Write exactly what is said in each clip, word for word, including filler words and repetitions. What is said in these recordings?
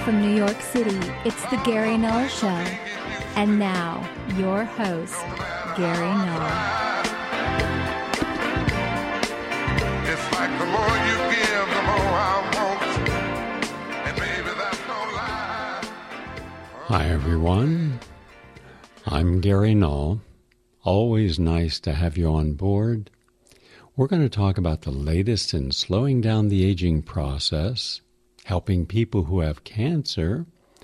from New York City, it's the Gary Null Show. And now, your host, Gary Null. It's like the more you give, the more I want. And maybe that's no lie. Hi, everyone. I'm Gary Null. Always nice to have you on board. We're going to talk about the latest in slowing down the aging process, helping people who have cancer,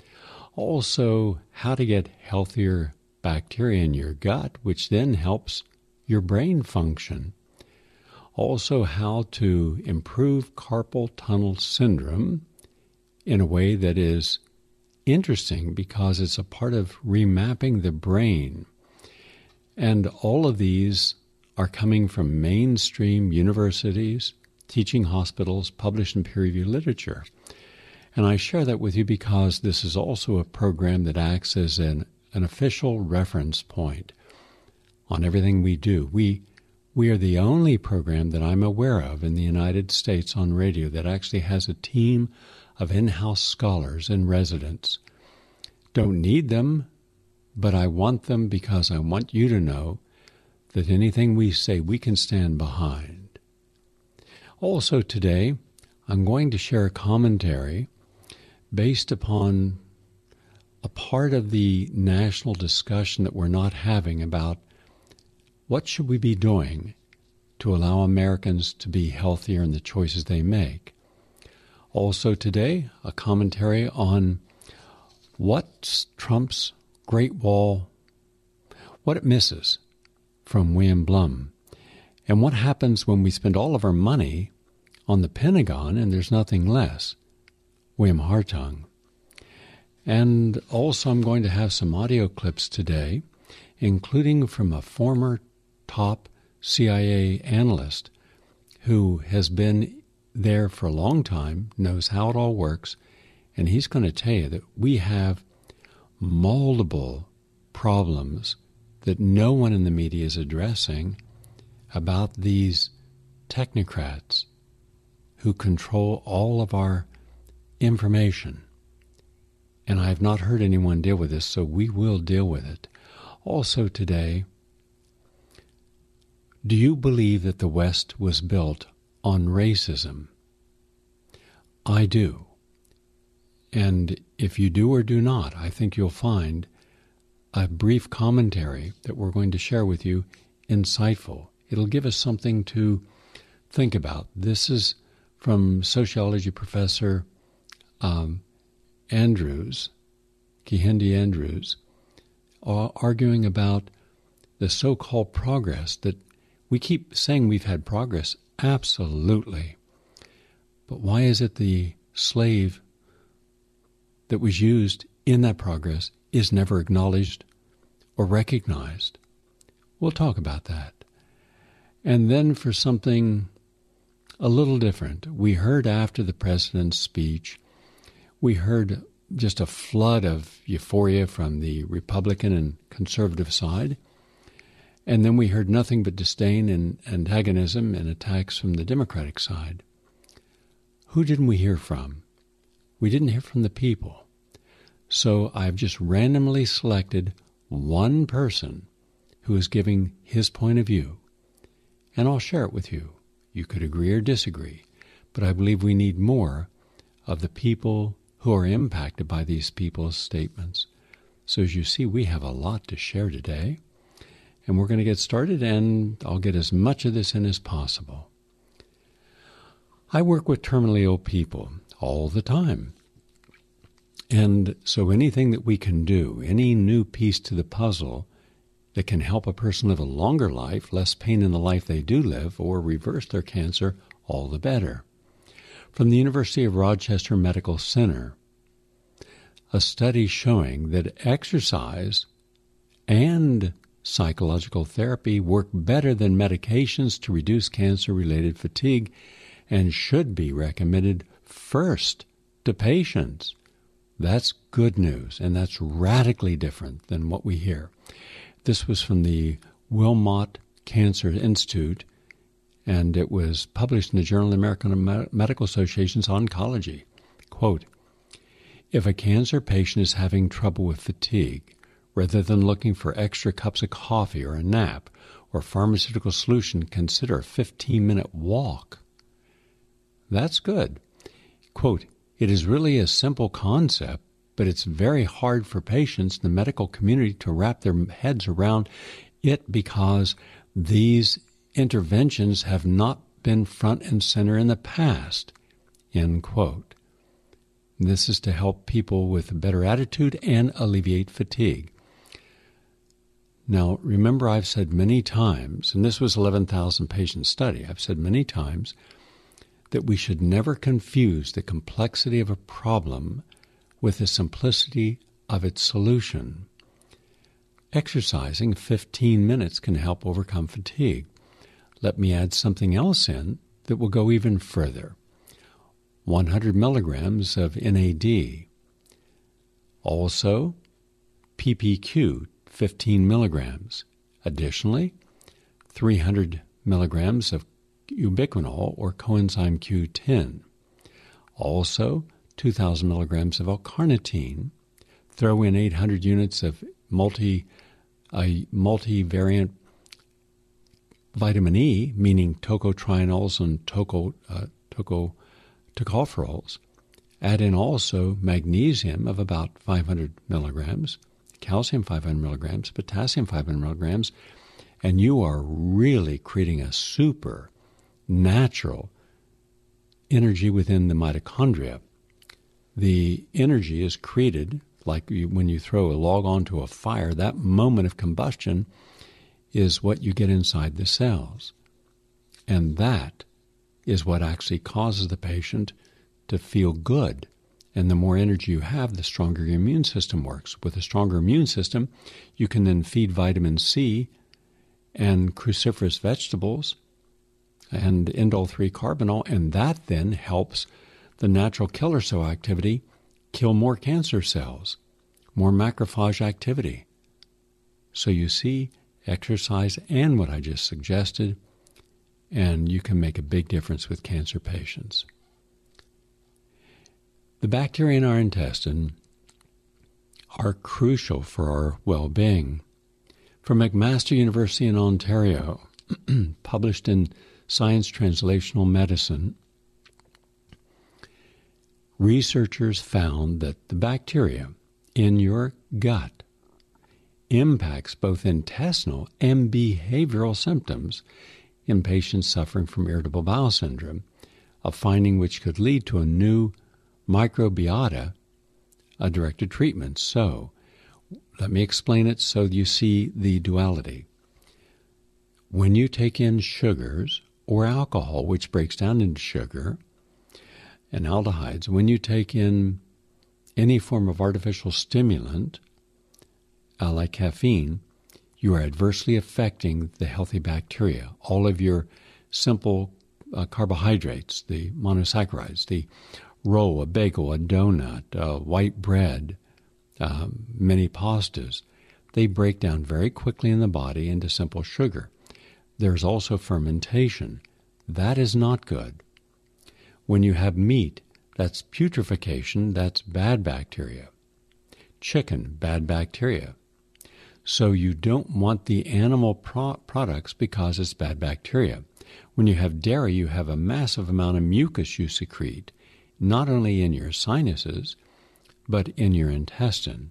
also how to get healthier bacteria in your gut, which then helps your brain function. Also how to improve carpal tunnel syndrome in a way that is interesting because it's a part of remapping the brain. And all of these are coming from mainstream universities, teaching hospitals, published in peer-reviewed literature. And I share that with you because this is also a program that acts as an, an official reference point on everything we do. We, we are the only program that I'm aware of in the United States on radio that actually has a team of in-house scholars and residents. Don't need them, but I want them because I want you to know that anything we say we can stand behind. Also today, I'm going to share a commentary based upon a part of the national discussion that we're not having about what should we be doing to allow Americans to be healthier in the choices they make. Also today, a commentary on what Trump's Great Wall, what it misses from William Blum, and what happens when we spend all of our money on the Pentagon and there's nothing less, William Hartung. And also I'm going to have some audio clips today, including from a former top C I A analyst who has been there for a long time, knows how it all works, and he's going to tell you that we have multiple problems that no one in the media is addressing about these technocrats who control all of our information. And I have not heard anyone deal with this, so we will deal with it. Also today, do you believe that the West was built on racism? I do. And if you do or do not, I think you'll find a brief commentary that we're going to share with you insightful. It'll give us something to think about. This is from sociology professor um, Andrews, Kehinde Andrews, uh, arguing about the so-called progress that we keep saying we've had progress. Absolutely. But why is it the slave that was used in that progress is never acknowledged or recognized? We'll talk about that. And then for something a little different, we heard after the president's speech, we heard just a flood of euphoria from the Republican and conservative side. And then we heard nothing but disdain and antagonism and attacks from the Democratic side. Who didn't we hear from? We didn't hear from the people. So I've just randomly selected one person who is giving his point of view, and I'll share it with you. You could agree or disagree, but I believe we need more of the people who are impacted by these people's statements. So as you see, we have a lot to share today, and we're going to get started, and I'll get as much of this in as possible. I work with terminally ill people all the time. And so anything that we can do, any new piece to the puzzle that can help a person live a longer life, less pain in the life they do live, or reverse their cancer, all the better. From the University of Rochester Medical Center, a study showing that exercise and psychological therapy work better than medications to reduce cancer-related fatigue and should be recommended first to patients. That's good news, and that's radically different than what we hear. This was from the Wilmot Cancer Institute, and it was published in the Journal of the American Medical Association's Oncology. Quote, If a cancer patient is having trouble with fatigue, rather than looking for extra cups of coffee or a nap or pharmaceutical solution, consider a fifteen-minute walk. That's good. Quote, it is really a simple concept, but it's very hard for patients in the medical community to wrap their heads around it because these interventions have not been front and center in the past, end quote. This is to help people with a better attitude and alleviate fatigue. Now, remember I've said many times, and this was eleven thousand patient study, I've said many times that we should never confuse the complexity of a problem with the simplicity of its solution. Exercising fifteen minutes can help overcome fatigue. Let me add something else in that will go even further. one hundred milligrams of N A D. Also, P P Q, fifteen milligrams. Additionally, three hundred milligrams of ubiquinol or coenzyme Q ten. Also, two thousand milligrams of L-carnitine. Throw in eight hundred units of multi, uh, multivariant vitamin E, meaning tocotrienols and toco, uh, toco, tocopherols. Add in also magnesium of about five hundred milligrams, calcium five hundred milligrams, potassium five hundred milligrams, and you are really creating a super natural energy within the mitochondria. The energy is created like you, when you throw a log onto a fire. That moment of combustion is what you get inside the cells. And that is what actually causes the patient to feel good. And the more energy you have, the stronger your immune system works. With a stronger immune system, you can then feed vitamin C and cruciferous vegetables and indole three carbinol, and that then helps the natural killer cell activity kill more cancer cells, more macrophage activity. So you see, exercise and what I just suggested, and you can make a big difference with cancer patients. The bacteria in our intestine are crucial for our well-being. From McMaster University in Ontario, published in Science Translational Medicine, researchers found that the bacteria in your gut impacts both intestinal and behavioral symptoms in patients suffering from irritable bowel syndrome, a finding which could lead to a new microbiota uh, directed treatment. So, let me explain it so you see the duality. When you take in sugars or alcohol, which breaks down into sugar and aldehydes, when you take in any form of artificial stimulant, uh, like caffeine, you are adversely affecting the healthy bacteria. All of your simple uh, carbohydrates, the monosaccharides, the roll, a bagel, a donut, uh, white bread, uh, many pastas, they break down very quickly in the body into simple sugar. There's also fermentation. That is not good. When you have meat, that's putrefaction, that's bad bacteria. Chicken, bad bacteria. So you don't want the animal pro- products because it's bad bacteria. When you have dairy, you have a massive amount of mucus you secrete, not only in your sinuses, but in your intestine.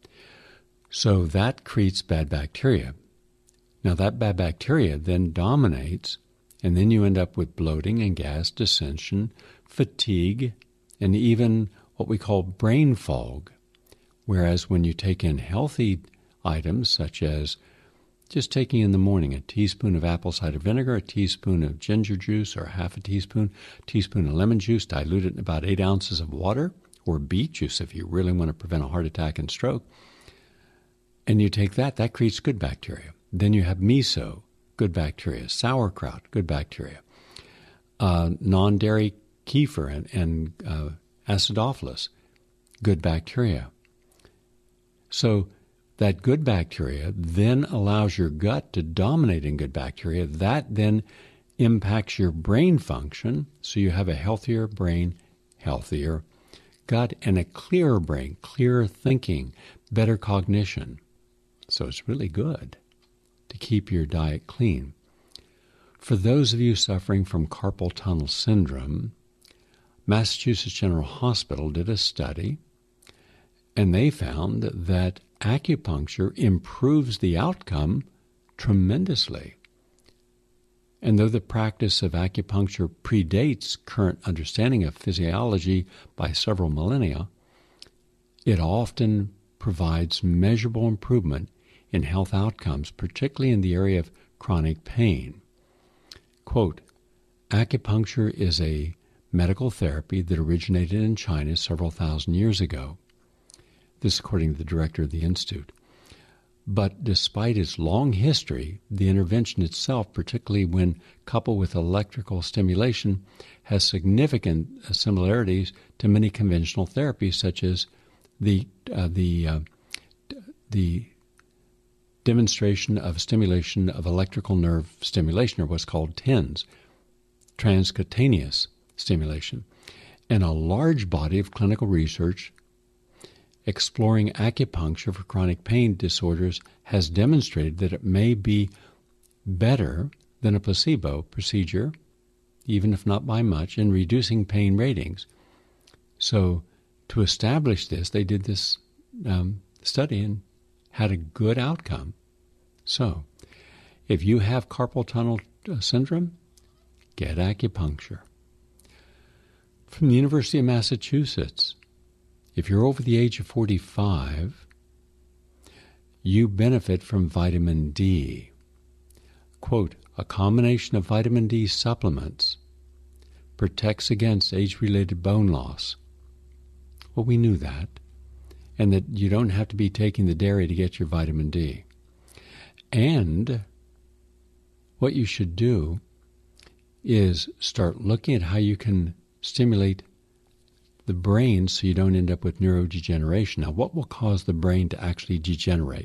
So that creates bad bacteria. Now that bad bacteria then dominates, and then you end up with bloating and gas, dissension, fatigue, and even what we call brain fog. Whereas when you take in healthy items, such as just taking in the morning a teaspoon of apple cider vinegar, a teaspoon of ginger juice, or half a teaspoon, teaspoon of lemon juice, dilute it in about eight ounces of water, or beet juice if you really want to prevent a heart attack and stroke, and you take that, that creates good bacteria. Then you have miso, good bacteria, sauerkraut, good bacteria, uh, non-dairy kefir and, and uh, acidophilus, good bacteria. So that good bacteria then allows your gut to dominate in good bacteria. That then impacts your brain function, so you have a healthier brain, healthier gut and a clearer brain, clearer thinking, better cognition. So it's really good to keep your diet clean. For those of you suffering from carpal tunnel syndrome, Massachusetts General Hospital did a study, and they found that acupuncture improves the outcome tremendously. And though the practice of acupuncture predates current understanding of physiology by several millennia, it often provides measurable improvement in health outcomes, particularly in the area of chronic pain. Quote, acupuncture is a medical therapy that originated in China several thousand years ago. This according to the director of the Institute. But despite its long history, the intervention itself, particularly when coupled with electrical stimulation, has significant similarities to many conventional therapies, such as the uh, the uh, the demonstration of stimulation of electrical nerve stimulation, or what's called T I N S, transcutaneous stimulation, and a large body of clinical research exploring acupuncture for chronic pain disorders has demonstrated that it may be better than a placebo procedure, even if not by much, in reducing pain ratings. So to establish this, they did this um, study and had a good outcome. So if you have carpal tunnel syndrome, get acupuncture. From the University of Massachusetts, if you're over the age of forty-five, you benefit from vitamin D. Quote, a combination of vitamin D supplements protects against age-related bone loss. Well, we knew that. And that you don't have to be taking the dairy to get your vitamin D. And what you should do is start looking at how you can stimulate the brain so you don't end up with neurodegeneration. Now, what will cause the brain to actually degenerate?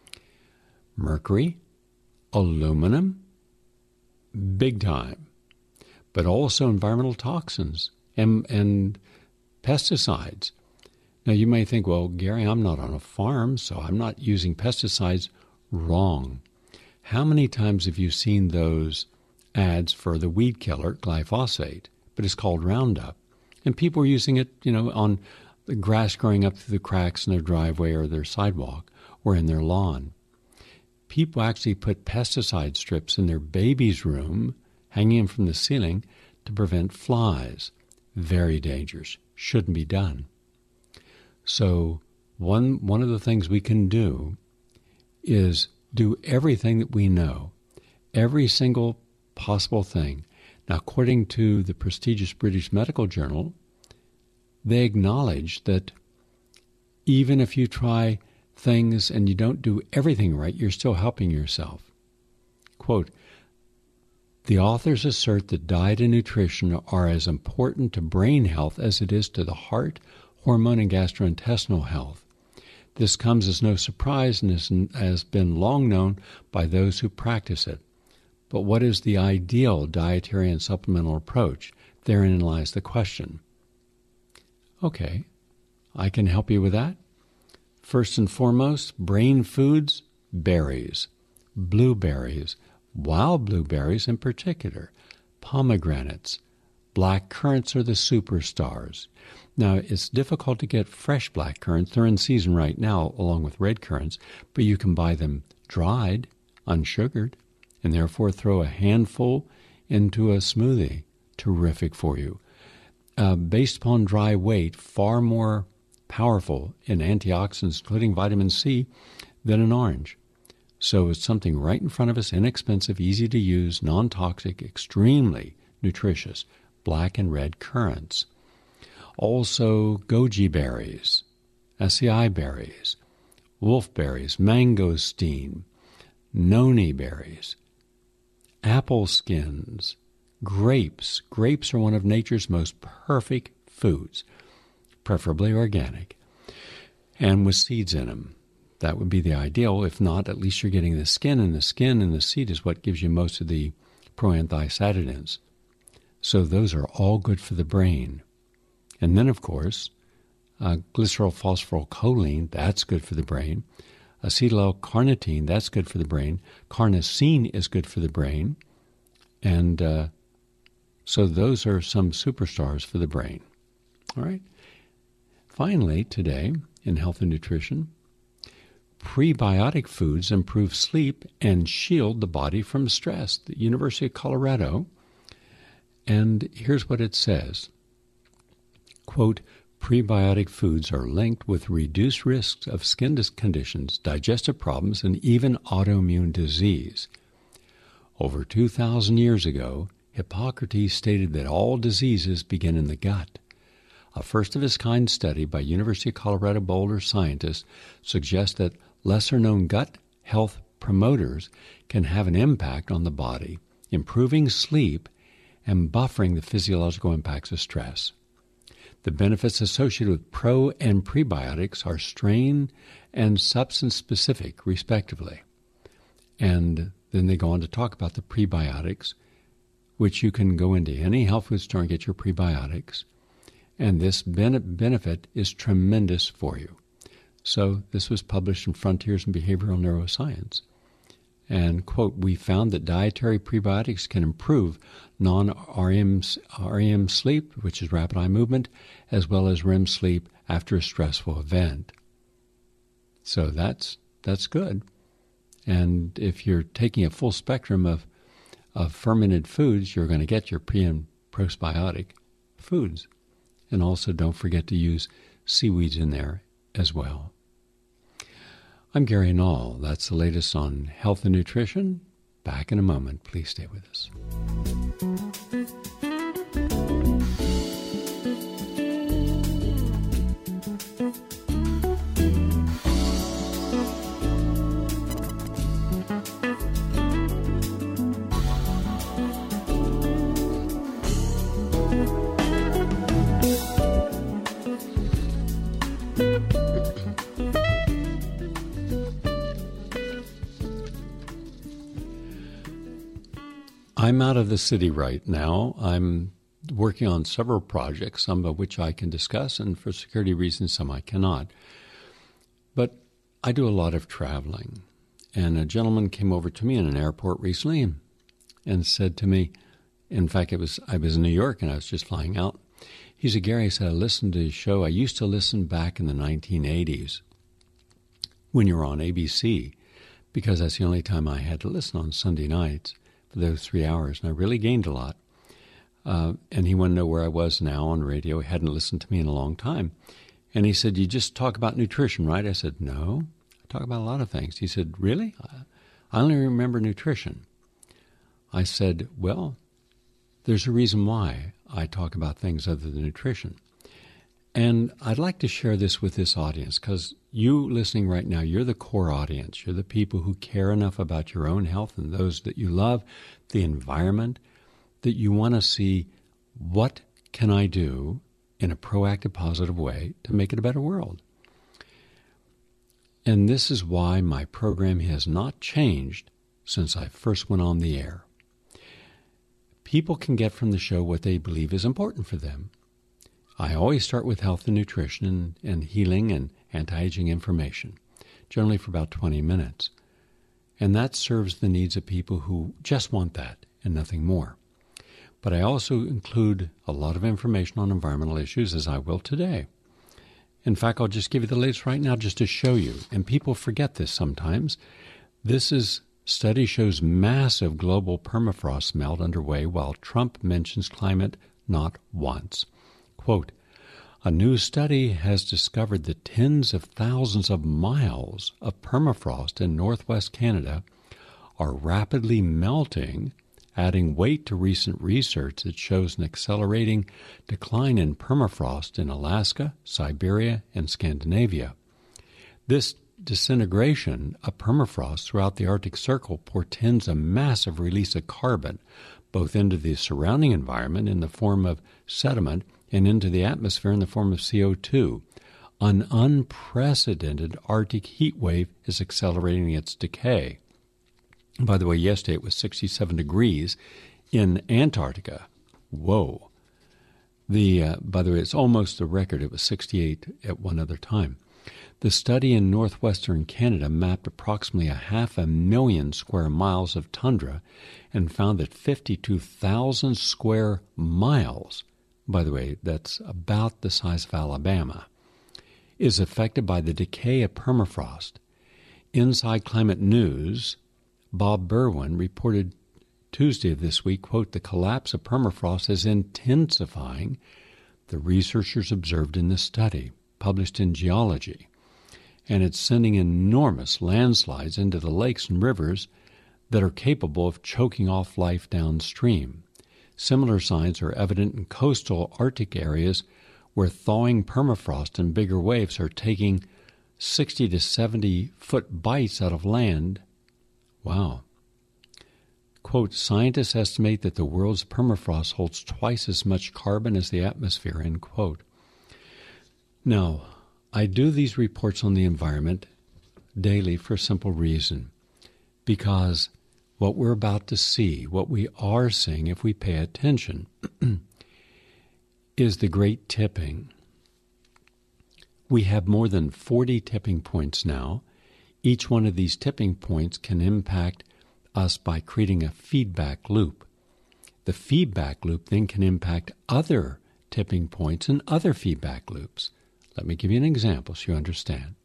Mercury, aluminum, big time, but also environmental toxins and, and pesticides. Now, you may think, well, Gary, I'm not on a farm, so I'm not using pesticides. Wrong. How many times have you seen those ads for the weed killer, glyphosate, but it's called Roundup? And people are using it, you know, on the grass growing up through the cracks in their driveway or their sidewalk or in their lawn. People actually put pesticide strips in their baby's room, hanging them from the ceiling, to prevent flies. Very dangerous. Shouldn't be done. So one one of the things we can do is do everything that we know, every single possible thing. Now, according to the prestigious British Medical Journal, they acknowledge that even if you try things and you don't do everything right, you're still helping yourself. Quote, the authors assert that diet and nutrition are as important to brain health as it is to the heart, hormone, and gastrointestinal health. This comes as no surprise and has been long known by those who practice it. But what is the ideal dietary and supplemental approach? Therein lies the question. Okay, I can help you with that. First and foremost, brain foods, berries, blueberries, wild blueberries in particular, pomegranates, black currants are the superstars. Now, it's difficult to get fresh black currants. They're in season right now, along with red currants, but you can buy them dried, unsugared, and therefore throw a handful into a smoothie. Terrific for you. Uh, based upon dry weight, far more powerful in antioxidants, including vitamin C, than an orange. So it's something right in front of us, inexpensive, easy to use, non-toxic, extremely nutritious, black and red currants. Also, goji berries, acai berries, wolfberries, mangosteen, noni berries, apple skins, grapes. Grapes are one of nature's most perfect foods, preferably organic, and with seeds in them. That would be the ideal. If not, at least you're getting the skin, and the skin and the seed is what gives you most of the proanthocyanidins. So those are all good for the brain. And then, of course, Uh, glycerylphosphorylcholine, that's good for the brain. Acetyl-L-carnitine, that's good for the brain. Carnosine is good for the brain. And uh, so those are some superstars for the brain. All right. Finally, today, in health and nutrition, prebiotic foods improve sleep and shield the body from stress. The University of Colorado. And here's what it says. Quote, prebiotic foods are linked with reduced risks of skin conditions, digestive problems, and even autoimmune disease. Over two thousand years ago, Hippocrates stated that all diseases begin in the gut. A first-of-its-kind study by University of Colorado Boulder scientists suggests that lesser-known gut health promoters can have an impact on the body, improving sleep and buffering the physiological impacts of stress. The benefits associated with pro and prebiotics are strain and substance-specific, respectively. And then they go on to talk about the prebiotics, which you can go into any health food store and get your prebiotics. And this ben- benefit is tremendous for you. So this was published in Frontiers in Behavioral Neuroscience. And, quote, we found that dietary prebiotics can improve non-R E M, R E M sleep, which is rapid eye movement, as well as R E M sleep after a stressful event. So that's that's good. And if you're taking a full spectrum of, of fermented foods, you're going to get your pre- and postbiotic foods. And also don't forget to use seaweeds in there as well. I'm Gary Null. That's the latest on health and nutrition. Back in a moment. Please stay with us. I'm out of the city right now. I'm working on several projects, some of which I can discuss, and for security reasons, some I cannot. But I do a lot of traveling. And a gentleman came over to me in an airport recently and said to me, in fact, it was I was in New York and I was just flying out. He said, Gary, I said, I listened to his show. I used to listen back in the nineteen eighties when you were on A B C, because that's the only time I had to listen on Sunday nights. Those three hours, and I really gained a lot. Uh, and he wanted to know where I was now on radio. He hadn't listened to me in a long time. And he said, you just talk about nutrition, right? I said, no, I talk about a lot of things. He said, really? I only remember nutrition. I said, well, there's a reason why I talk about things other than nutrition. And I'd like to share this with this audience, because you listening right now, you're the core audience. You're the people who care enough about your own health and those that you love, the environment, that you want to see what can I do in a proactive, positive way to make it a better world. And this is why my program has not changed since I first went on the air. People can get from the show what they believe is important for them. I always start with health and nutrition and, and healing and anti-aging information, generally for about twenty minutes. And that serves the needs of people who just want that and nothing more. But I also include a lot of information on environmental issues, as I will today. In fact, I'll just give you the latest right now just to show you. And people forget this sometimes. This is, study shows massive global permafrost melt underway while Trump mentions climate not once. Quote, a new study has discovered that tens of thousands of miles of permafrost in northwest Canada are rapidly melting, adding weight to recent research that shows an accelerating decline in permafrost in Alaska, Siberia, and Scandinavia. This disintegration of permafrost throughout the Arctic Circle portends a massive release of carbon, both into the surrounding environment in the form of sediment and into the atmosphere in the form of C O two. An unprecedented Arctic heat wave is accelerating its decay. By the way, yesterday it was sixty-seven degrees in Antarctica. Whoa. The uh, by the way, it's almost the record. It was sixty-eight at one other time. The study in northwestern Canada mapped approximately a half a million square miles of tundra and found that fifty-two thousand square miles, by the way, that's about the size of Alabama, is affected by the decay of permafrost. Inside Climate News, Bob Berwin reported Tuesday of this week, quote, the collapse of permafrost is intensifying, the researchers observed in this study, published in Geology, and it's sending enormous landslides into the lakes and rivers that are capable of choking off life downstream. Similar signs are evident in coastal Arctic areas where thawing permafrost and bigger waves are taking sixty to seventy foot bites out of land. Wow. Quote, scientists estimate that the world's permafrost holds twice as much carbon as the atmosphere, end quote. Now, I do these reports on the environment daily for a simple reason, because what we're about to see, what we are seeing if we pay attention, is the great tipping. We have more than forty tipping points now. Each one of these tipping points can impact us by creating a feedback loop. The feedback loop then can impact other tipping points and other feedback loops. Let me give you an example so you understand.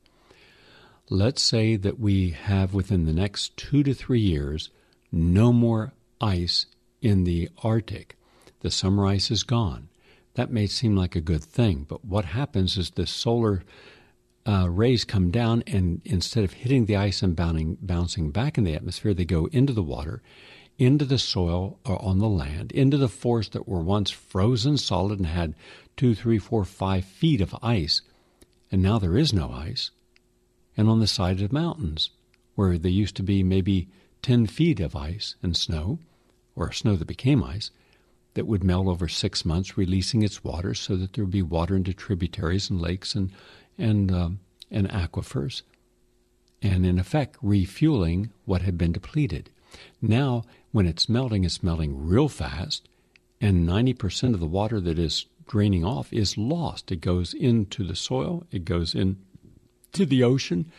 Let's say that we have within the next two to three years no more ice in the Arctic. The summer ice is gone. That may seem like a good thing, but what happens is the solar uh, rays come down, and instead of hitting the ice and bouncing, bouncing back in the atmosphere, they go into the water, into the soil or on the land, into the forests that were once frozen solid and had two, three, four, five feet of ice, and now there is no ice, and on the side of the mountains, where there used to be maybe ten feet of ice and snow, or snow that became ice, that would melt over six months, releasing its water so that there would be water into tributaries and lakes and and um, and aquifers, and in effect refueling what had been depleted. Now, when it's melting, it's melting real fast, and ninety percent of the water that is draining off is lost. It goes into the soil, it goes into the ocean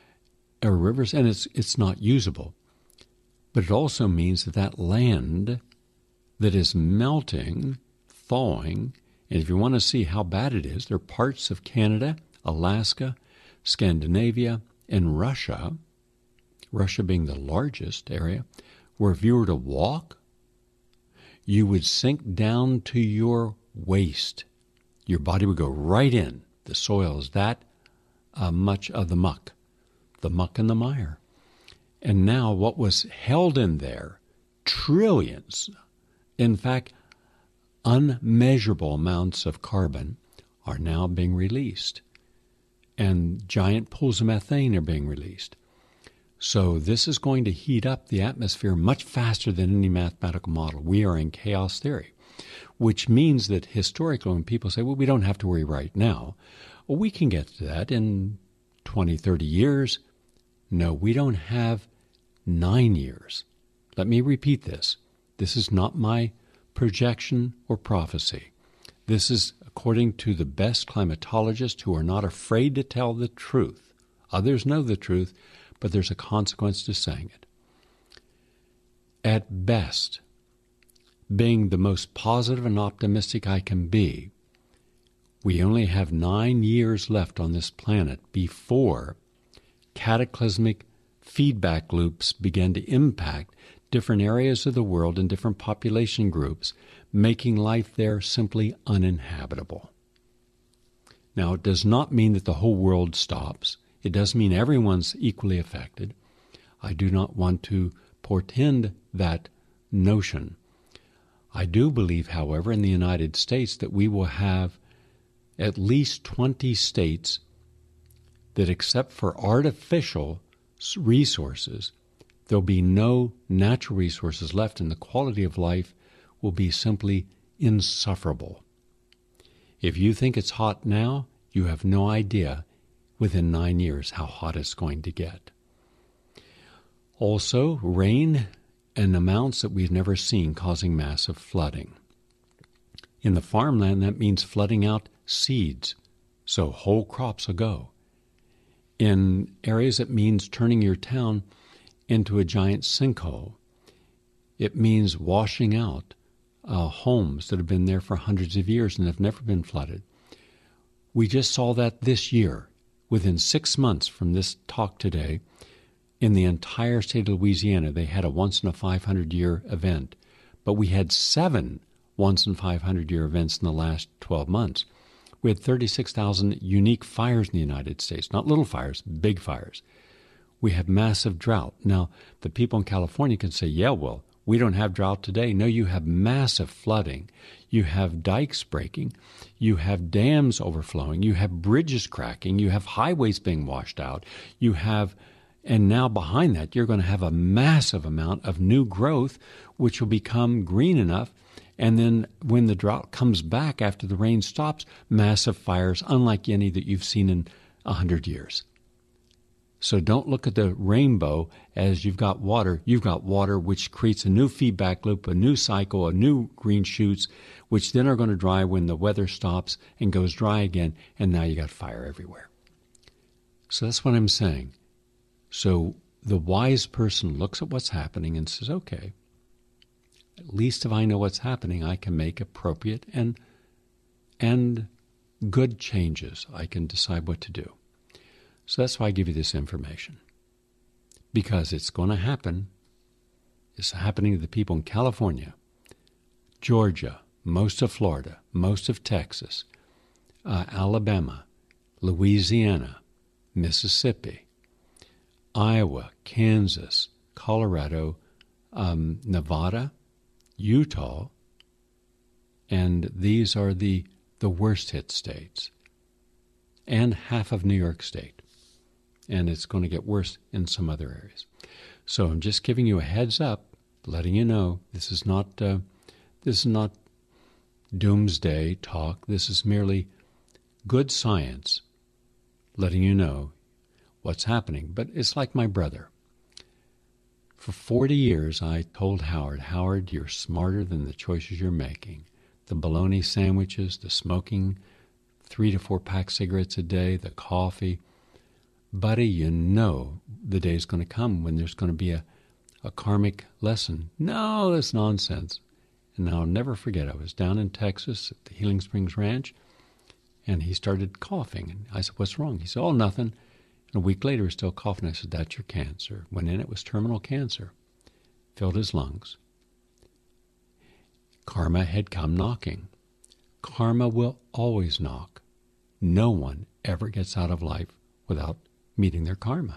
or rivers, and it's it's not usable. But it also means that that land that is melting, thawing, and if you want to see how bad it is, there are parts of Canada, Alaska, Scandinavia, and Russia, Russia being the largest area, where if you were to walk, you would sink down to your waist. Your body would go right in. The soil is that uh, much of the muck, the muck and the mire. And now what was held in there, trillions, in fact, unmeasurable amounts of carbon are now being released. And giant pools of methane are being released. So this is going to heat up the atmosphere much faster than any mathematical model. We are in chaos theory, which means that historically when people say, well, we don't have to worry right now, well, we can get to that in twenty, thirty years. No, we don't have nine years. Let me repeat this. This is not my projection or prophecy. This is according to the best climatologists who are not afraid to tell the truth. Others know the truth, but there's a consequence to saying it. At best, being the most positive and optimistic I can be, we only have nine years left on this planet before cataclysmic feedback loops begin to impact different areas of the world and different population groups, making life there simply uninhabitable. Now, it does not mean that the whole world stops. It does mean everyone's equally affected. I do not want to portend that notion. I do believe, however, in the United States that we will have at least twenty states that, except for artificial resources, there'll be no natural resources left, and the quality of life will be simply insufferable. If you think it's hot now, you have no idea within nine years how hot it's going to get. Also, rain in amounts that we've never seen causing massive flooding. In the farmland, that means flooding out seeds, so whole crops will go. In areas, it means turning your town into a giant sinkhole. It means washing out uh, homes that have been there for hundreds of years and have never been flooded. We just saw that this year, within six months from this talk today, in the entire state of Louisiana, they had a once-in-a-five-hundred-year event. But we had seven once-in-five-hundred-year events in the last twelve months. We had thirty-six thousand unique fires in the United States, not little fires, big fires. We have massive drought. Now, the people in California can say, yeah, well, we don't have drought today. No, you have massive flooding. You have dikes breaking. You have dams overflowing. You have bridges cracking. You have highways being washed out. You have, and now behind that, you're going to have a massive amount of new growth, which will become green enough. And then when the drought comes back after the rain stops, massive fires, unlike any that you've seen in a hundred years. So don't look at the rainbow as you've got water. You've got water which creates a new feedback loop, a new cycle, a new green shoots, which then are going to dry when the weather stops and goes dry again, and now you got fire everywhere. So that's what I'm saying. So the wise person looks at what's happening and says, okay, at least if I know what's happening, I can make appropriate and and good changes. I can decide what to do. So that's why I give you this information. Because it's going to happen. It's happening to the people in California, Georgia, most of Florida, most of Texas, uh, Alabama, Louisiana, Mississippi, Iowa, Kansas, Colorado, um, Nevada, Utah, and these are the, the worst hit states, and half of New York State. And it's going to get worse in some other areas. So I'm just giving you a heads up, letting you know this is not uh, this is not doomsday talk. This is merely good science, letting you know what's happening. But it's like my brother. For forty years, I told Howard, Howard, you're smarter than the choices you're making. The bologna sandwiches, the smoking three to four pack cigarettes a day, the coffee. Buddy, you know the day's going to come when there's going to be a, a karmic lesson. No, that's nonsense. And I'll never forget, I was down in Texas at the Healing Springs Ranch, and he started coughing. And I said, what's wrong? He said, oh, nothing. And a week later, he's still coughing. I said, that's your cancer. Went in, it was terminal cancer. Filled his lungs. Karma had come knocking. Karma will always knock. No one ever gets out of life without meeting their karma.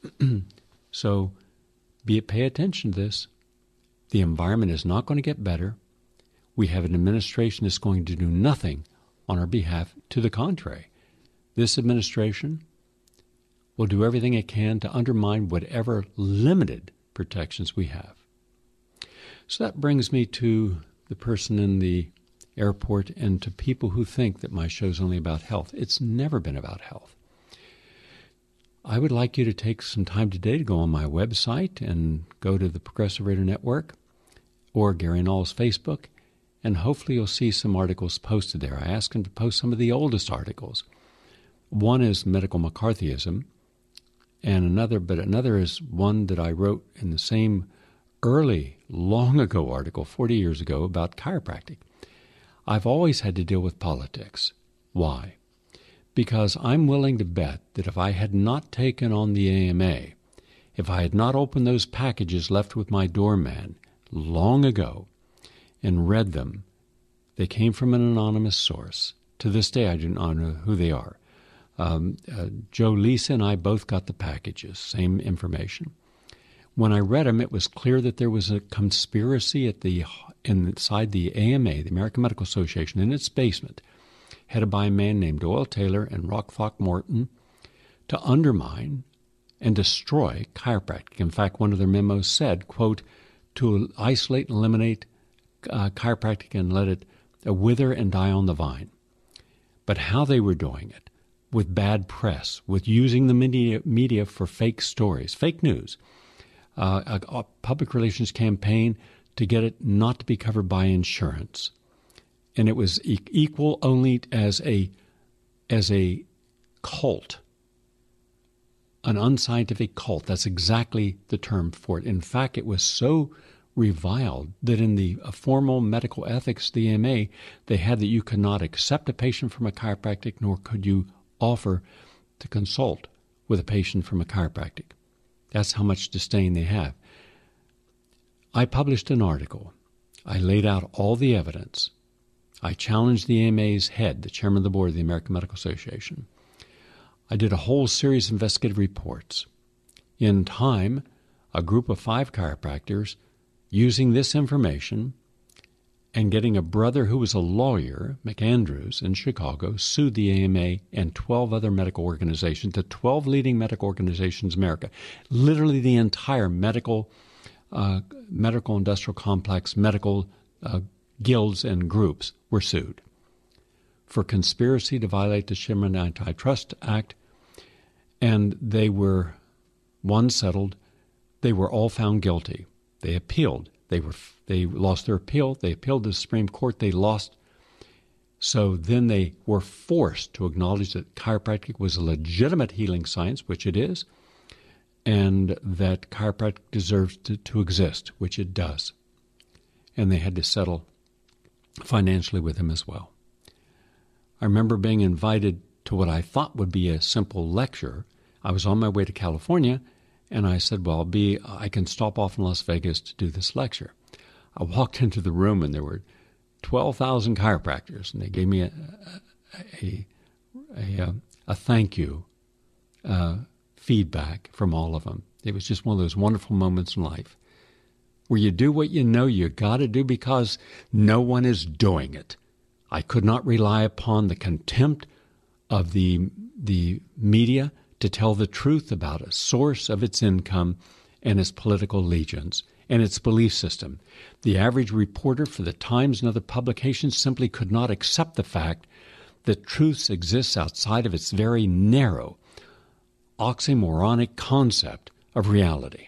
So be it, pay attention to this. The environment is not going to get better. We have an administration that's going to do nothing on our behalf. To the contrary, this administration will do everything it can to undermine whatever limited protections we have. So that brings me to the person in the airport and to people who think that my show's only about health. It's never been about health. I would like you to take some time today to go on my website and go to the Progressive Radio Network or Gary Null's Facebook, and hopefully you'll see some articles posted there. I asked him to post some of the oldest articles. One is Medical McCarthyism, and another, but another is one that I wrote in the same early, long ago article, forty years ago, about chiropractic. I've always had to deal with politics. Why? Because I'm willing to bet that if I had not taken on the A M A, if I had not opened those packages left with my doorman long ago and read them, they came from an anonymous source. To this day, I do not know who they are. Um, uh, Joe Lisa and I both got the packages, same information. When I read them, it was clear that there was a conspiracy at the inside the A M A, the American Medical Association, in its basement, headed by a man named Doyle Taylor and Rock Throckmorton, to undermine and destroy chiropractic. In fact, one of their memos said, quote, to isolate and eliminate uh, chiropractic and let it uh, wither and die on the vine. But how they were doing it, with bad press, with using the media, media for fake stories, fake news, uh, a, a public relations campaign to get it not to be covered by insurance. and it was e- equal only as a as a cult, an unscientific cult. That's exactly the term for it. In fact, it was so reviled that in the uh, formal medical ethics, the A M A, they had that you could not accept a patient from a chiropractic, nor could you offer to consult with a patient from a chiropractic. That's how much disdain they have. I published an article. I laid out all the evidence. I challenged the A M A's head, the chairman of the board of the American Medical Association. I did a whole series of investigative reports. In time, a group of five chiropractors, using this information and getting a brother who was a lawyer, McAndrews, in Chicago, sued the A M A and twelve other medical organizations, the twelve leading medical organizations in America, literally the entire medical, uh, medical industrial complex, medical uh, guilds and groups were sued for conspiracy to violate the Sherman Antitrust Act, and they were, one settled, they were all found guilty. They appealed. They were they lost their appeal. They appealed to the Supreme Court. They lost. So then they were forced to acknowledge that chiropractic was a legitimate healing science, which it is, and that chiropractic deserves to, to exist, which it does. And they had to settle financially with him as well. I remember being invited to what I thought would be a simple lecture. I was on my way to California, and I said, well, I'll be, I can stop off in Las Vegas to do this lecture. I walked into the room, and there were twelve thousand chiropractors, and they gave me a a, a, a, a thank you uh, feedback from all of them. It was just one of those wonderful moments in life where you do what you know you got to do because no one is doing it. I could not rely upon the contempt of the the media to tell the truth about a source of its income and its political allegiance and its belief system. The average reporter for the Times and other publications simply could not accept the fact that truth exists outside of its very narrow, oxymoronic concept of reality.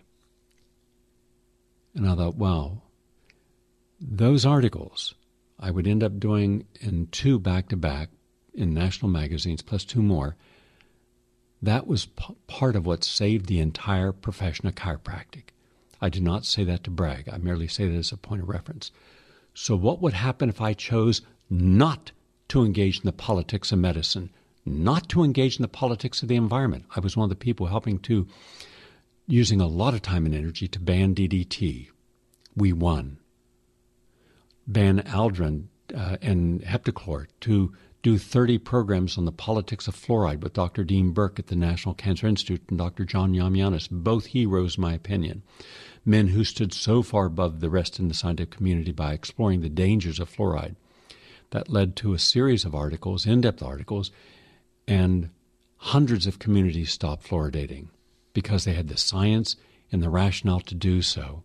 And I thought, wow, those articles I would end up doing in two back-to-back in national magazines, plus two more. That was p- part of what saved the entire profession of chiropractic. I do not say that to brag. I merely say that as a point of reference. So what would happen if I chose not to engage in the politics of medicine, not to engage in the politics of the environment? I was one of the people helping to, using a lot of time and energy to ban D D T. We won. Ban Aldrin uh, and Heptachlor, to do thirty programs on the politics of fluoride with Doctor Dean Burke at the National Cancer Institute and Doctor John Yamyanis, both heroes, in my opinion. Men who stood so far above the rest in the scientific community by exploring the dangers of fluoride. That led to a series of articles, in-depth articles, and hundreds of communities stopped fluoridating because they had the science and the rationale to do so.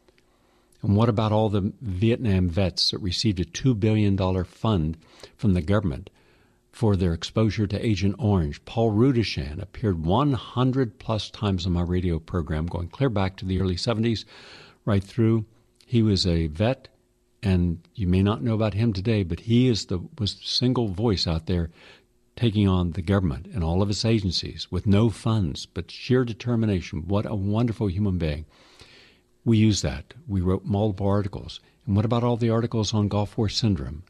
And what about all the Vietnam vets that received a two billion dollars fund from the government for their exposure to Agent Orange? Paul Rudishan appeared one hundred plus times on my radio program, going clear back to the early seventies, right through. He was a vet, and you may not know about him today, but he is the was the single voice out there taking on the government and all of its agencies with no funds, but sheer determination. What a wonderful human being. We used that. We wrote multiple articles. And what about all the articles on Gulf War syndrome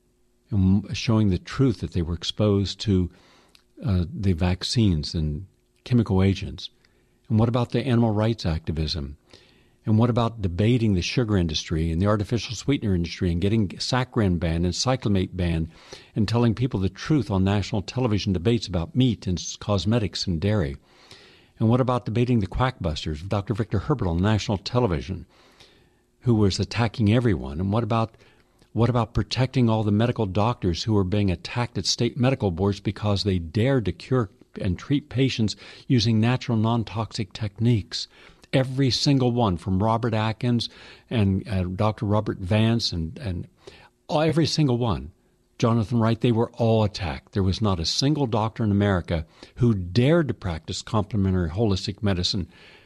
and showing the truth that they were exposed to uh, the vaccines and chemical agents? And what about the animal rights activism? And what about debating the sugar industry and the artificial sweetener industry and getting saccharin banned and cyclamate banned and telling people the truth on national television debates about meat and cosmetics and dairy? And what about debating the quackbusters of Doctor Victor Herbert on national television, who was attacking everyone? And what about what about protecting all the medical doctors who were being attacked at state medical boards because they dared to cure and treat patients using natural non-toxic techniques? Every single one, from Robert Atkins and uh, Doctor Robert Vance and, and every single one, Jonathan Wright, they were all attacked. There was not a single doctor in America who dared to practice complementary holistic medicine,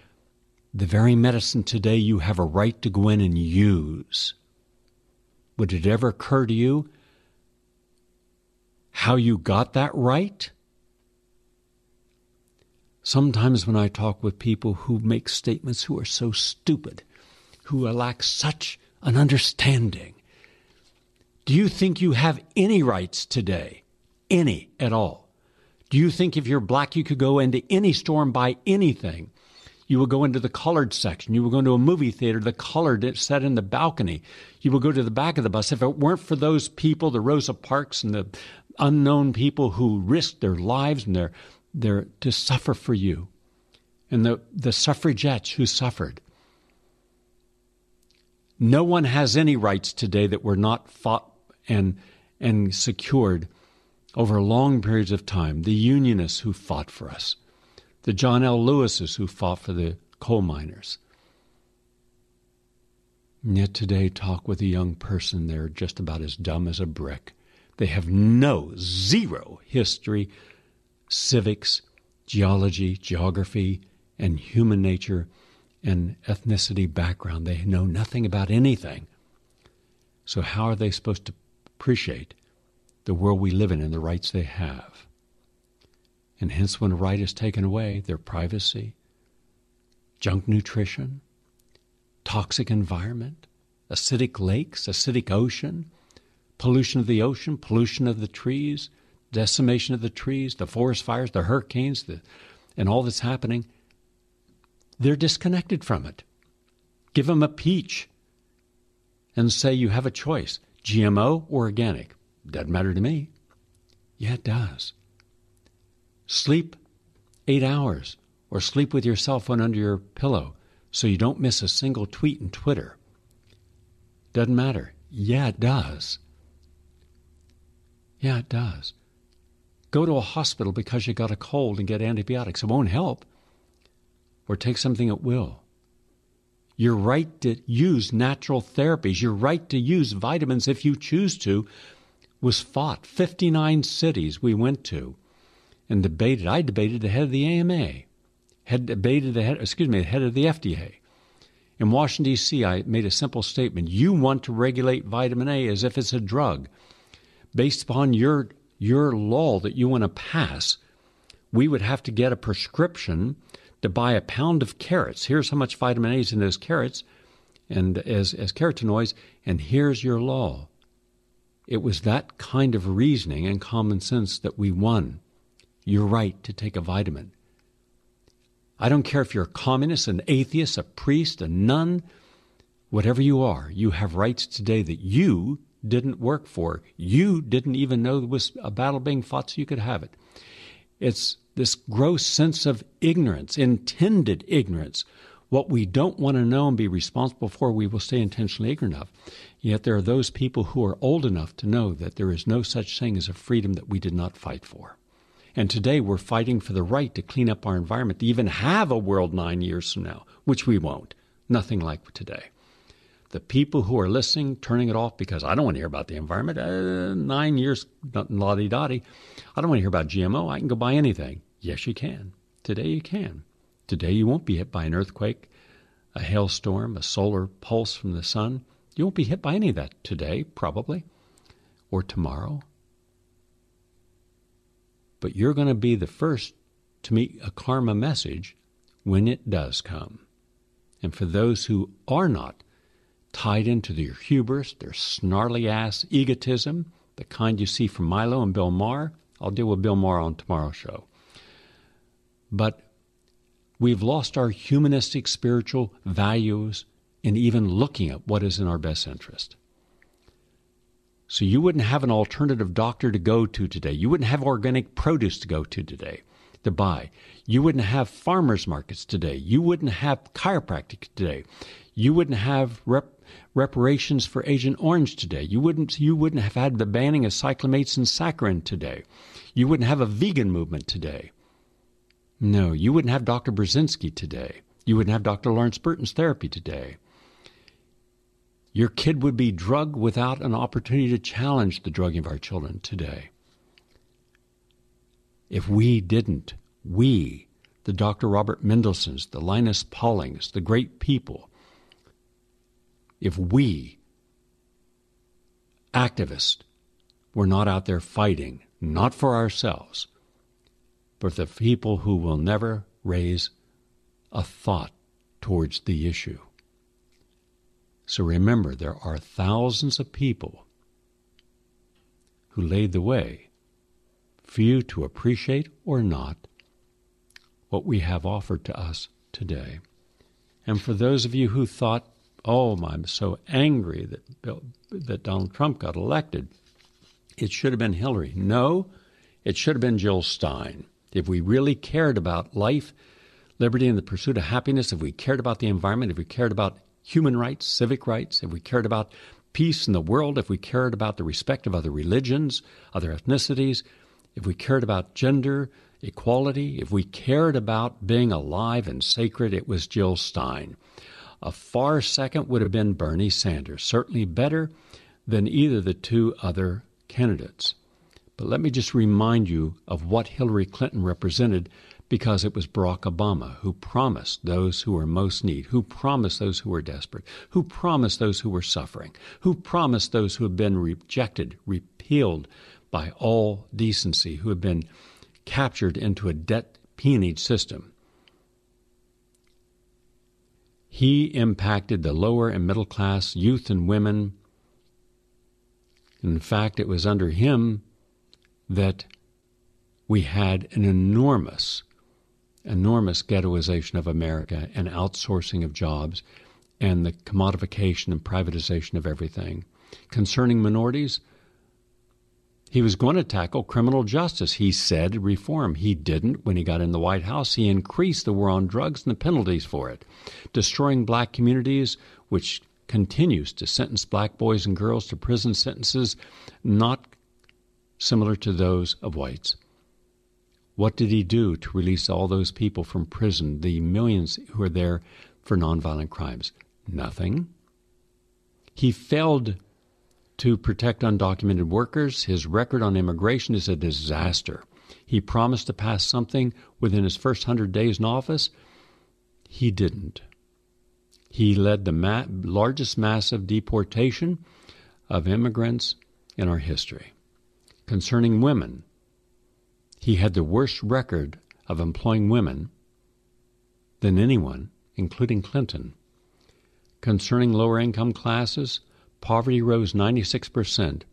the very medicine today you have a right to go in and use. Would it ever occur to you how you got that right? Sometimes when I talk with people who make statements who are so stupid, who lack such an understanding, do you think you have any rights today? Any at all? Do you think if you're black you could go into any store and buy anything? You will go into the colored section. You will go into a movie theater, the colored set in the balcony. You will go to the back of the bus. If it weren't for those people, the Rosa Parks and the unknown people who risked their lives and their, their to suffer for you, and the, the suffragettes who suffered, no one has any rights today that were not fought and, and secured over long periods of time. The Unionists who fought for us. The John L. Lewises who fought for the coal miners. And yet today, talk with a young person, they're just about as dumb as a brick. They have no, zero history, civics, geology, geography, and human nature and ethnicity background. They know nothing about anything. So how are they supposed to appreciate the world we live in and the rights they have? And hence when a right is taken away, their privacy, junk nutrition, toxic environment, acidic lakes, acidic ocean, pollution of the ocean, pollution of the trees, decimation of the trees, the forest fires, the hurricanes, the, and all that's happening, they're disconnected from it. Give them a peach and say you have a choice, G M O or organic. Doesn't matter to me. Yeah, it does. Sleep eight hours or sleep with your cell phone under your pillow so you don't miss a single tweet in Twitter. Doesn't matter. Yeah, it does. Yeah, it does. Go to a hospital because you got a cold and get antibiotics. It won't help. Or take something at will. Your right to use natural therapies, your right to use vitamins if you choose to, was fought. fifty-nine cities we went to and debated. I debated the head of the A M A, had debated the head, excuse me, the head of the F D A. In Washington, D C, I made a simple statement. You want to regulate vitamin A as if it's a drug. Based upon your, your law that you want to pass, we would have to get a prescription to buy a pound of carrots. Here's how much vitamin A is in those carrots and as, as carotenoids, and here's your law. It was that kind of reasoning and common sense that we won. Your right to take a vitamin. I don't care if you're a communist, an atheist, a priest, a nun, whatever you are, you have rights today that you didn't work for. You didn't even know there was a battle being fought so you could have it. It's this gross sense of ignorance, intended ignorance. What we don't want to know and be responsible for, we will stay intentionally ignorant of. Yet there are those people who are old enough to know that there is no such thing as a freedom that we did not fight for. And today we're fighting for the right to clean up our environment, to even have a world nine years from now, which we won't. Nothing like today. The people who are listening, turning it off because I don't want to hear about the environment. Uh, nine years, la-di-da-di. I don't want to hear about G M O. I can go buy anything. Yes, you can. Today you can. Today you won't be hit by an earthquake, a hailstorm, a solar pulse from the sun. You won't be hit by any of that today, probably, or tomorrow. But you're going to be the first to meet a karma message when it does come. And for those who are not tied into their hubris, their snarly-ass egotism, the kind you see from Milo and Bill Maher, I'll deal with Bill Maher on tomorrow's show. But we've lost our humanistic spiritual values in even looking at what is in our best interest. So you wouldn't have an alternative doctor to go to today. You wouldn't have organic produce to go to today, to buy. You wouldn't have farmers markets today. You wouldn't have chiropractic today. You wouldn't have rep- reparations for Agent Orange today. You wouldn't, you wouldn't have had the banning of cyclamates and saccharin today. You wouldn't have a vegan movement today. No, you wouldn't have Doctor Brzezinski today. You wouldn't have Doctor Lawrence Burton's therapy today. Your kid would be drugged without an opportunity to challenge the drugging of our children today. If we didn't, we, the Doctor Robert Mendelssohns, the Linus Paulings, the great people, if we, activists, were not out there fighting, not for ourselves, but the people who will never raise a thought towards the issue. So remember, there are thousands of people who laid the way for you to appreciate or not what we have offered to us today. And for those of you who thought, oh, I'm so angry that Bill, that Donald Trump got elected, it should have been Hillary. No, it should have been Jill Stein. If we really cared about life, liberty, and the pursuit of happiness, if we cared about the environment, if we cared about human rights, civic rights, if we cared about peace in the world, if we cared about the respect of other religions, other ethnicities, if we cared about gender equality, if we cared about being alive and sacred, it was Jill Stein. A far second would have been Bernie Sanders, certainly better than either the two other candidates. But let me just remind you of what Hillary Clinton represented, because it was Barack Obama who promised those who were most need, who promised those who were desperate, who promised those who were suffering, who promised those who had been rejected, repealed by all decency, who had been captured into a debt peonage system. He impacted the lower and middle class youth and women. In fact, it was under him that we had an enormous, enormous ghettoization of America and outsourcing of jobs and the commodification and privatization of everything. Concerning minorities, he was going to tackle criminal justice. He said reform. He didn't. When he got in the White House, he increased the war on drugs and the penalties for it, destroying black communities, which continues to sentence black boys and girls to prison sentences not similar to those of whites. What did he do to release all those people from prison, the millions who are there for nonviolent crimes? Nothing. He failed to protect undocumented workers. His record on immigration is a disaster. He promised to pass something within his first hundred days in office. He didn't. He led the ma- largest massive deportation of immigrants in our history. Concerning women, he had the worst record of employing women than anyone, including Clinton. Concerning lower income classes, poverty rose ninety-six percent.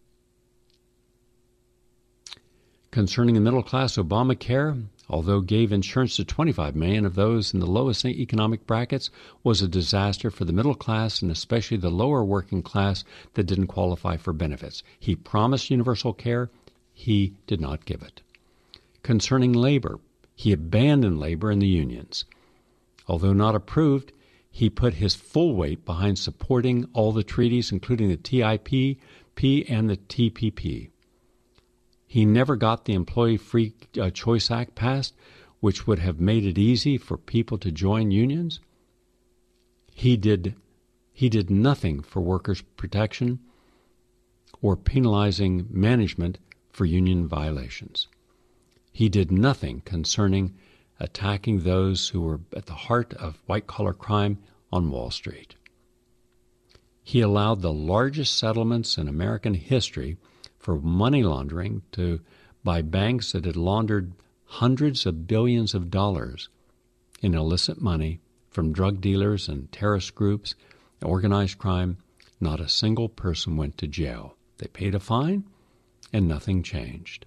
Concerning the middle class, Obamacare, although gave insurance to twenty-five million of those in the lowest economic brackets, was a disaster for the middle class and especially the lower working class that didn't qualify for benefits. He promised universal care. He did not give it. Concerning labor, he abandoned labor in the unions. Although not approved, he put his full weight behind supporting all the treaties, including the T I P P and the T P P. He never got the Employee Free uh, Choice Act passed, which would have made it easy for people to join unions. He did, he did nothing for workers' protection or penalizing management for union violations. He did nothing concerning attacking those who were at the heart of white-collar crime on Wall Street. He allowed the largest settlements in American history for money laundering to by banks that had laundered hundreds of billions of dollars in illicit money from drug dealers and terrorist groups, organized crime. Not a single person went to jail. They paid a fine, and nothing changed.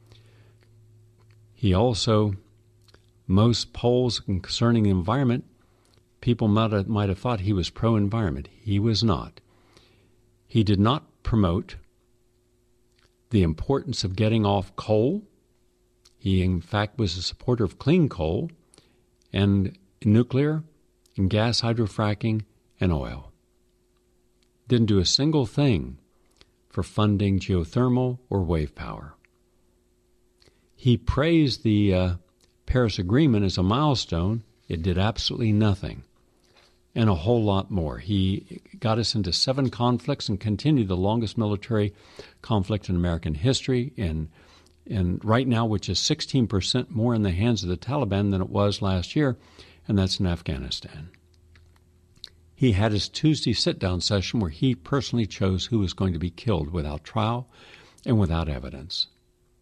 He also, most polls concerning the environment, people might have, might have thought he was pro-environment. He was not. He did not promote the importance of getting off coal. He, in fact, was a supporter of clean coal and nuclear and gas hydrofracking and oil. Didn't do a single thing for funding geothermal or wave power. He praised the uh, Paris Agreement as a milestone. It did absolutely nothing, and a whole lot more. He got us into seven conflicts and continued the longest military conflict in American history, and, and right now, which is sixteen percent more in the hands of the Taliban than it was last year, and that's in Afghanistan. He had his Tuesday sit-down session where he personally chose who was going to be killed without trial and without evidence.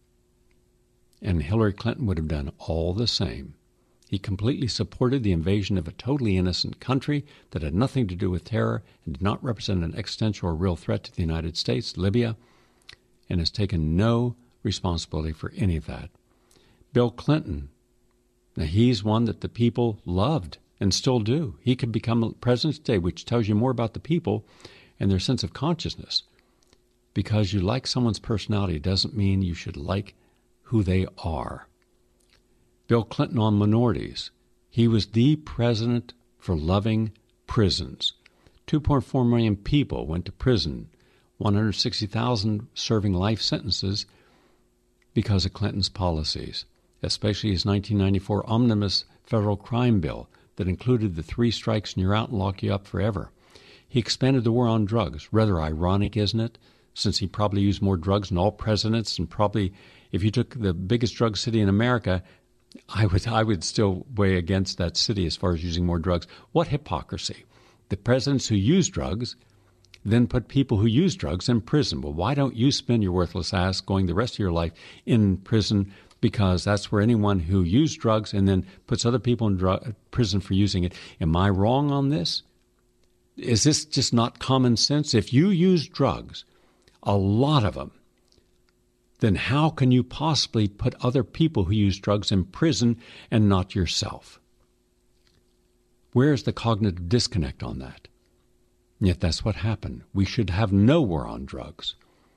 and Hillary Clinton would have done all the same. He completely supported the invasion of a totally innocent country that had nothing to do with terror and did not represent an existential or real threat to the United States, Libya, and has taken no responsibility for any of that. Bill Clinton, now he's one that the people loved and still do. He could become president today, which tells you more about the people and their sense of consciousness. Because you like someone's personality doesn't mean you should like who they are. Bill Clinton on minorities. He was the president for loving prisons. two point four million people went to prison, one hundred sixty thousand serving life sentences because of Clinton's policies, especially his nineteen ninety-four omnibus federal crime bill that included the three strikes and you're out and lock you up forever. He expanded the war on drugs. Rather ironic, isn't it? Since he probably used more drugs than all presidents, and probably if you took the biggest drug city in America, I would I would still weigh against that city as far as using more drugs. What hypocrisy. The presidents who use drugs then put people who use drugs in prison. Well, why don't you spend your worthless ass going the rest of your life in prison? Because that's where anyone who used drugs and then puts other people in dr- prison for using it. Am I wrong on this? Is this just not common sense? If you use drugs, a lot of them, then how can you possibly put other people who use drugs in prison and not yourself? Where's the cognitive disconnect on that? Yet that's what happened. We should have no war on drugs.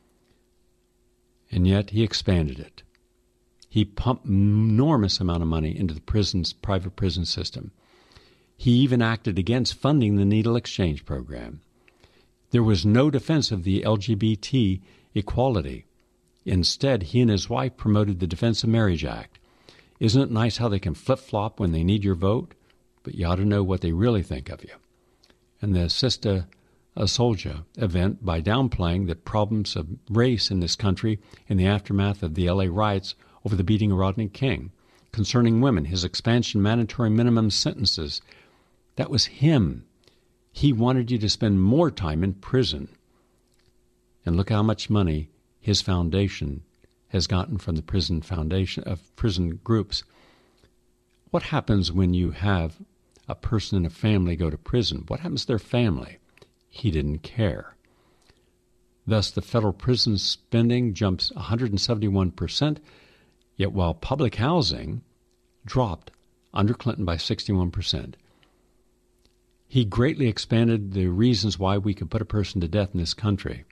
And yet he expanded it. He pumped an enormous amount of money into the prison's private prison system. He even acted against funding the needle exchange program. There was no defense of the L G B T equality. Instead, he and his wife promoted the Defense of Marriage Act. Isn't it nice how they can flip-flop when they need your vote? But you ought to know what they really think of you. And the Sister Souljah event, by downplaying the problems of race in this country in the aftermath of the L A riots over the beating of Rodney King, concerning women, his expansion mandatory minimum sentences, that was him. He wanted you to spend more time in prison. And look how much money his foundation has gotten from the prison foundation of prison groups. What happens when you have a person in a family go to prison? What happens to their family? He didn't care. Thus, the federal prison spending jumps one hundred seventy-one percent, yet while public housing dropped under Clinton by sixty-one percent. He greatly expanded the reasons why we could put a person to death in this country.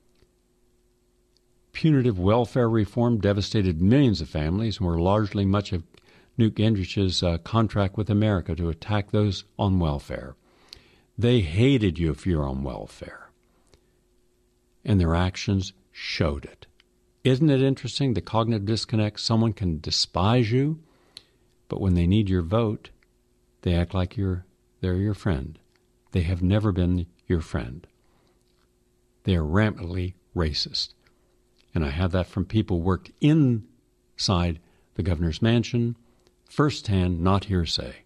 Punitive welfare reform devastated millions of families and were largely much of Newt Gingrich's uh, contract with America to attack those on welfare. They hated you if you're on welfare. And their actions showed it. Isn't it interesting, the cognitive disconnect? Someone can despise you, but when they need your vote, they act like you're they're your friend. They have never been your friend. They are rampantly racist. And I have that from people who worked inside the governor's mansion, firsthand, not hearsay.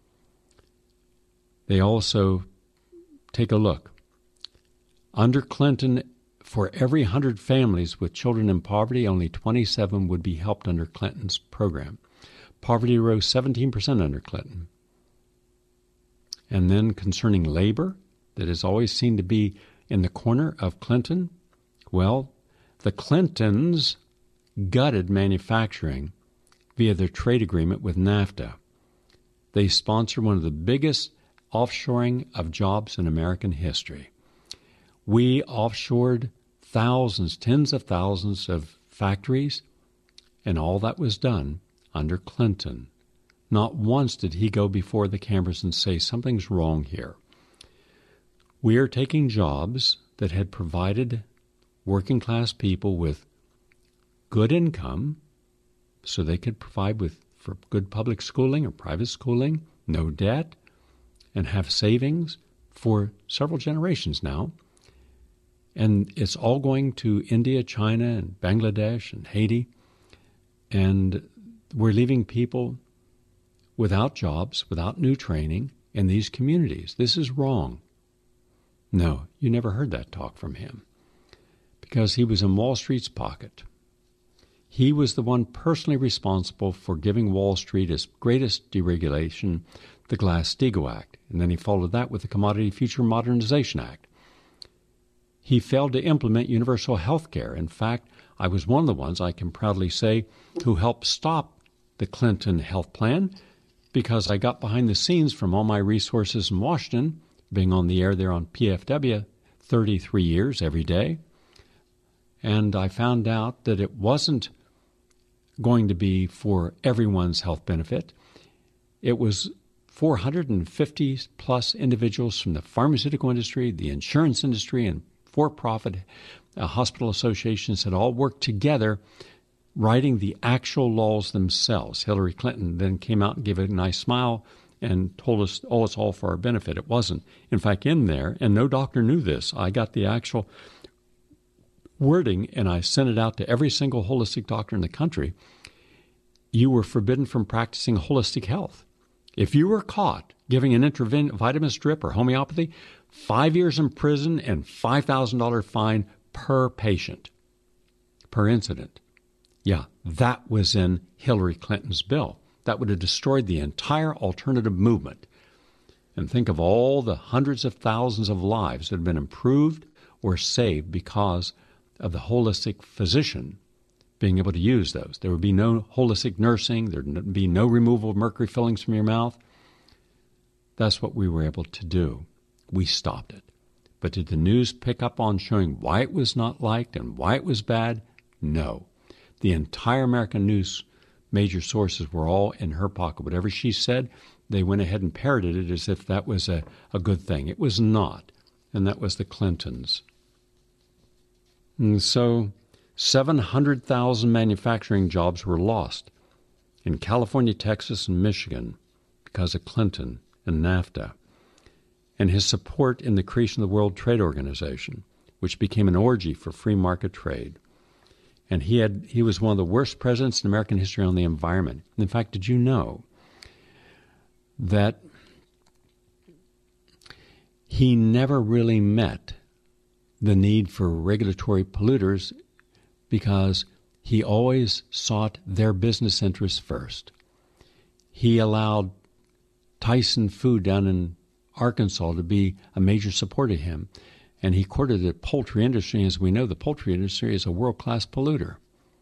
They also take a look. Under Clinton, for every one hundred families with children in poverty, only twenty-seven would be helped under Clinton's program. Poverty rose seventeen percent under Clinton. And then concerning labor, that is always seen to be in the corner of Clinton, well, the Clintons gutted manufacturing via their trade agreement with NAFTA. They sponsor one of the biggest offshoring of jobs in American history. We offshored thousands, tens of thousands of factories, and all that was done under Clinton. Not once did he go before the cameras and say, something's wrong here. We are taking jobs that had provided working class people with good income so they could provide with for good public schooling or private schooling, no debt, and have savings for several generations now. And it's all going to India, China, and Bangladesh, and Haiti. And we're leaving people without jobs, without new training in these communities. This is wrong. No, you never heard that talk from him because he was in Wall Street's pocket. He was the one personally responsible for giving Wall Street its greatest deregulation, the Glass-Steagall Act, and then he followed that with the Commodity Future Modernization Act. He failed to implement universal health care. In fact, I was one of the ones, I can proudly say, who helped stop the Clinton health plan because I got behind the scenes from all my resources in Washington, being on the air there on P F W thirty-three years every day. And I found out that it wasn't going to be for everyone's health benefit. It was four hundred fifty plus individuals from the pharmaceutical industry, the insurance industry, and for-profit uh, hospital associations had all worked together writing the actual laws themselves. Hillary Clinton then came out and gave a nice smile and told us, oh, it's all for our benefit. It wasn't. In fact, in there, and no doctor knew this, I got the actual wording and I sent it out to every single holistic doctor in the country. You were forbidden from practicing holistic health. If you were caught giving an intravenous vitamin strip or homeopathy, five years in prison and five thousand dollars fine per patient, per incident. Yeah, that was in Hillary Clinton's bill. That would have destroyed the entire alternative movement. And think of all the hundreds of thousands of lives that have been improved or saved because of the holistic physician being able to use those. There would be no holistic nursing. There would be no removal of mercury fillings from your mouth. That's what we were able to do. We stopped it. But did the news pick up on showing why it was not liked and why it was bad? No. The entire American news major sources were all in her pocket. Whatever she said, they went ahead and parroted it as if that was a, a good thing. It was not, and that was the Clintons. And so seven hundred thousand manufacturing jobs were lost in California, Texas, and Michigan because of Clinton and NAFTA and his support in the creation of the World Trade Organization, which became an orgy for free market trade. And he had he was one of the worst presidents in American history on the environment. In fact, did you know that he never really met the need for regulatory polluters because he always sought their business interests first. He allowed Tyson Food down in Arkansas to be a major supporter of him. And he courted the poultry industry. As we know, the poultry industry is a world-class polluter.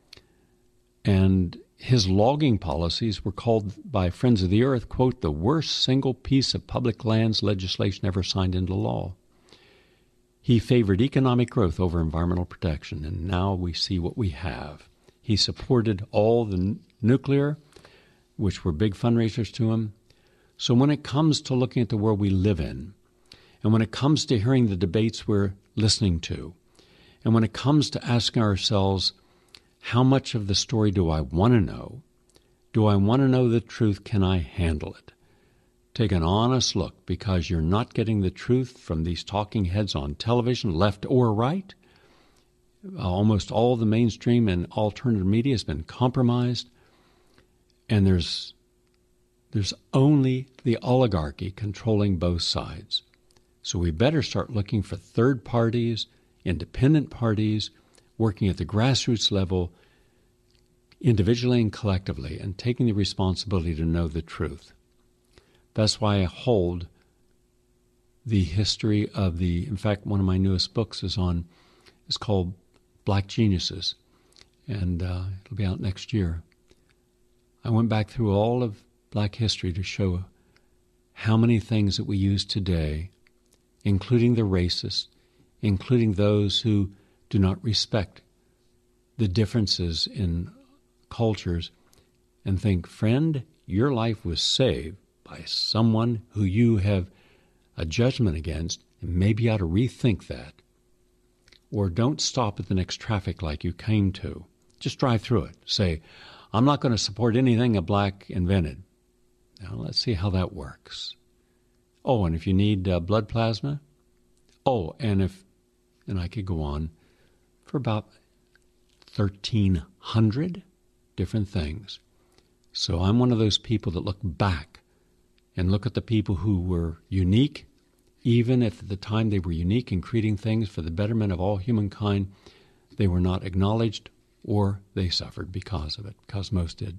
And his logging policies were called by Friends of the Earth, quote, the worst single piece of public lands legislation ever signed into law. He favored economic growth over environmental protection, and now we see what we have. He supported all the n- nuclear, which were big fundraisers to him. So when it comes to looking at the world we live in, and when it comes to hearing the debates we're listening to, and when it comes to asking ourselves, how much of the story do I want to know? Do I want to know the truth? Can I handle it? Take an honest look, because you're not getting the truth from these talking heads on television, left or right. Almost all the mainstream and alternative media has been compromised, and there's there's only the oligarchy controlling both sides. So we better start looking for third parties, independent parties, working at the grassroots level, individually and collectively, and taking the responsibility to know the truth. That's why I hold the history of the, in fact, one of my newest books is on, it's called Black Geniuses, and uh, it'll be out next year. I went back through all of Black history to show how many things that we use today, including the racist, including those who do not respect the differences in cultures, and think, friend, your life was saved by someone who you have a judgment against, and maybe you ought to rethink that. Or don't stop at the next traffic light you came to. Just drive through it. Say, I'm not going to support anything a black invented. Now, let's see how that works. Oh, and if you need uh, blood plasma, oh, and if, and I could go on for about thirteen hundred different things. So I'm one of those people that look back and look at the people who were unique, even if at the time they were unique in creating things for the betterment of all humankind, they were not acknowledged or they suffered because of it, because most did.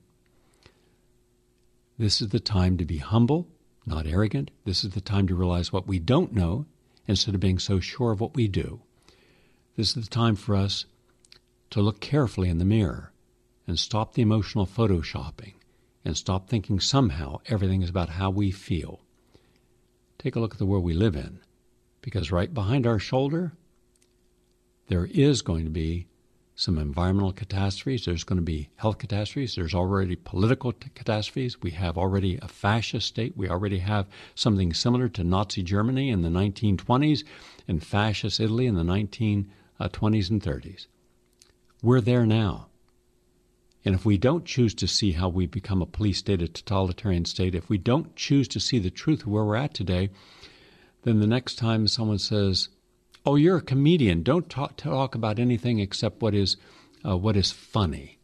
This is the time to be humble, not arrogant. This is the time to realize what we don't know instead of being so sure of what we do. This is the time for us to look carefully in the mirror and stop the emotional photoshopping and stop thinking somehow everything is about how we feel. Take a look at the world we live in, because right behind our shoulder, there is going to be some environmental catastrophes. There's going to be health catastrophes. There's already political t- catastrophes. We have already a fascist state. We already have something similar to Nazi Germany in the nineteen twenties and fascist Italy in the nineteen twenties and thirties. We're there now. And if we don't choose to see how we become a police state, a totalitarian state, if we don't choose to see the truth of where we're at today, then the next time someone says, oh, you're a comedian, don't talk, talk about anything except what is uh, what is funny.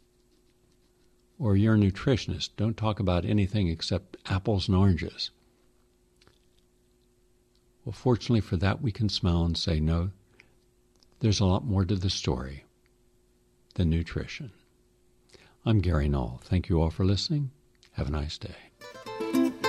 Or you're a nutritionist, don't talk about anything except apples and oranges. Well, fortunately for that, we can smile and say, no, there's a lot more to the story than nutrition. I'm Gary Null. Thank you all for listening. Have a nice day.